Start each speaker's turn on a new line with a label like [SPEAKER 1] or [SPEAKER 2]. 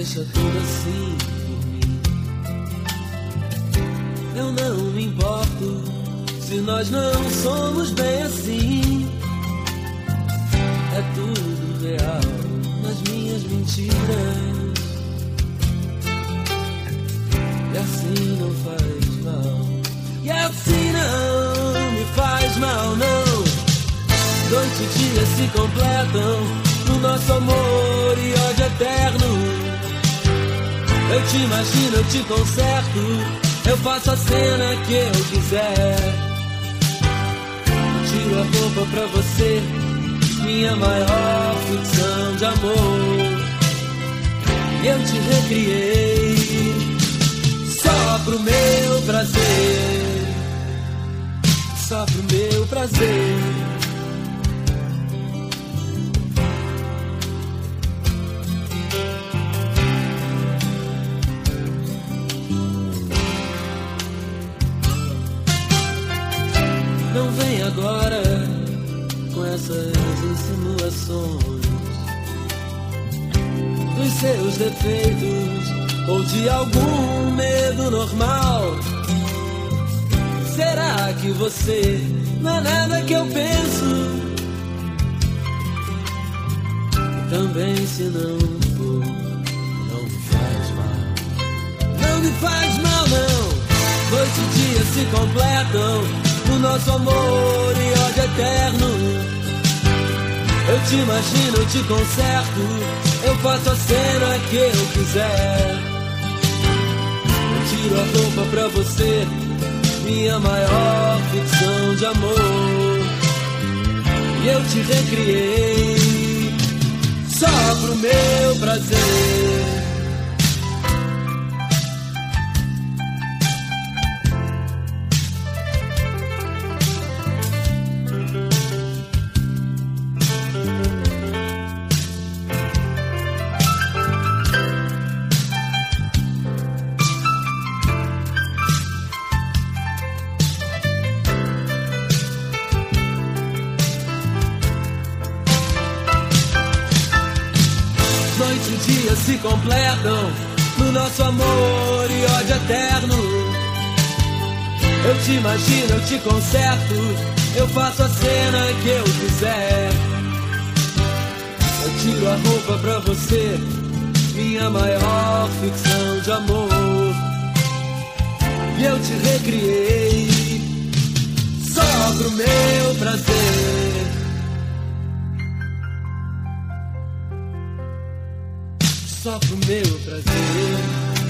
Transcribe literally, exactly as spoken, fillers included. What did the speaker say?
[SPEAKER 1] deixa tudo assim por mim. Eu não me importo se nós não somos bem assim. É tudo real nas minhas mentiras. E assim não faz mal. E assim não me faz mal, não. Noite e dia se completam no nosso amor e ódio eterno. Eu te imagino, eu te conserto, eu faço a cena que eu quiser. Tiro a roupa pra você, minha maior ficção de amor. E eu te recriei só pro meu prazer, só pro meu prazer. Não vem agora com essas insinuações dos seus defeitos ou de algum medo normal. Será que você não é nada que eu penso? Também se não for, não me faz mal. Não me faz mal, não. Noite e dia se completam o nosso amor e ódio eterno. Eu te imagino, eu te conserto, eu faço a cena que eu quiser. Eu tiro a roupa pra você, minha maior ficção de amor. E eu te recriei só pro meu prazer. Noite e dia se completam no nosso amor e ódio eterno. Eu te imagino, eu te conserto, eu faço a cena que eu quiser. Eu tiro a roupa pra você, minha maior ficção de amor. E eu te recriei só pro meu prazer, só pro meu prazer.